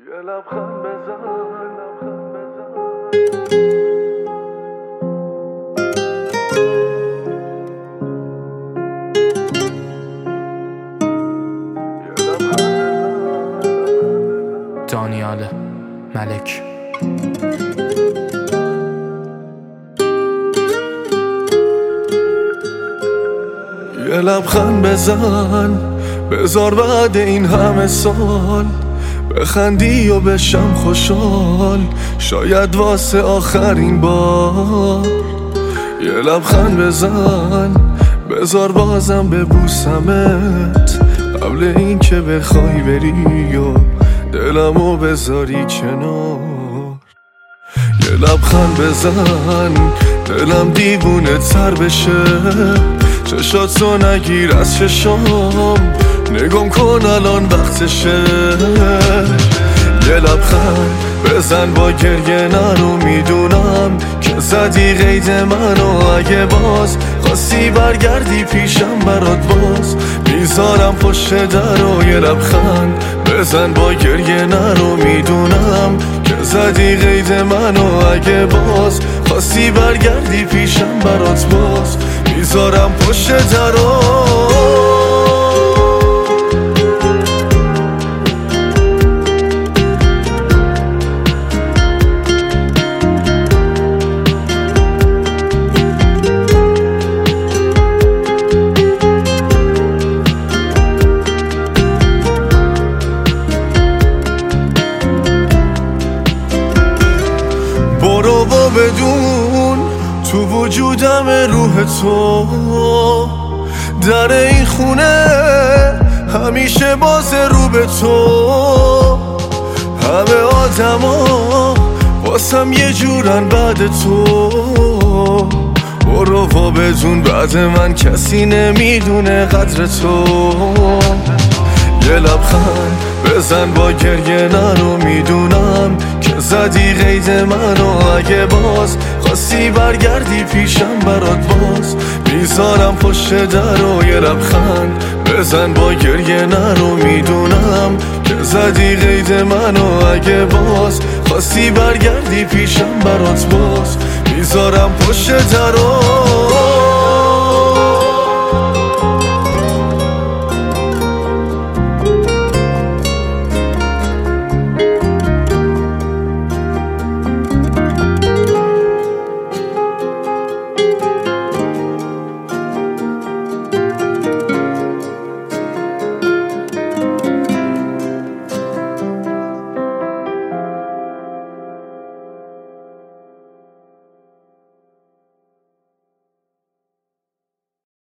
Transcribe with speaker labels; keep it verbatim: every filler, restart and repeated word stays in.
Speaker 1: یه لبخند بزن
Speaker 2: دانیال ملک.
Speaker 1: یه لبخند بزن بذار بعد این همه سال بخندی و بشم خوشحال، شاید واسه آخرین بار. یه لبخند بزن بذار بازم ببوسمت قبل این که بخوای بری و دلمو بذاری کنار. یه لبخند بزن دلم دیوونه تر بشه، چشاتو نگیر از چشام، نگم کن الان وقتشه. یه لبخند بزن با گریه نرو، میدونم که زدی قید منو، اگه باز خواستی برگردی پیشم برات باز میذارم پشت درو. یه لبخند بزن با گریه نرو، میدونم که زدی قید منو، اگه باز خواستی برگردی پیشم برات باز میذارم پشت درو. برو و بدون تو وجودم روح تو، در این خونه همیشه باز رو به تو. همه آدما واسم یه جورن بعد تو. برو و بدون بعد من کسی نمیدونه قدر تو. یه لبخند بزن با گریه نرو، میدونم که زدی قید منو، اگه باز خواستی برگردی پیشم برات باز میذارم پشت درو. یه لبخند بزن با گریه نرو، میدونم که زدی قید منو، اگه باز خواستی برگردی پیشم برات باز میذارم پشت درو.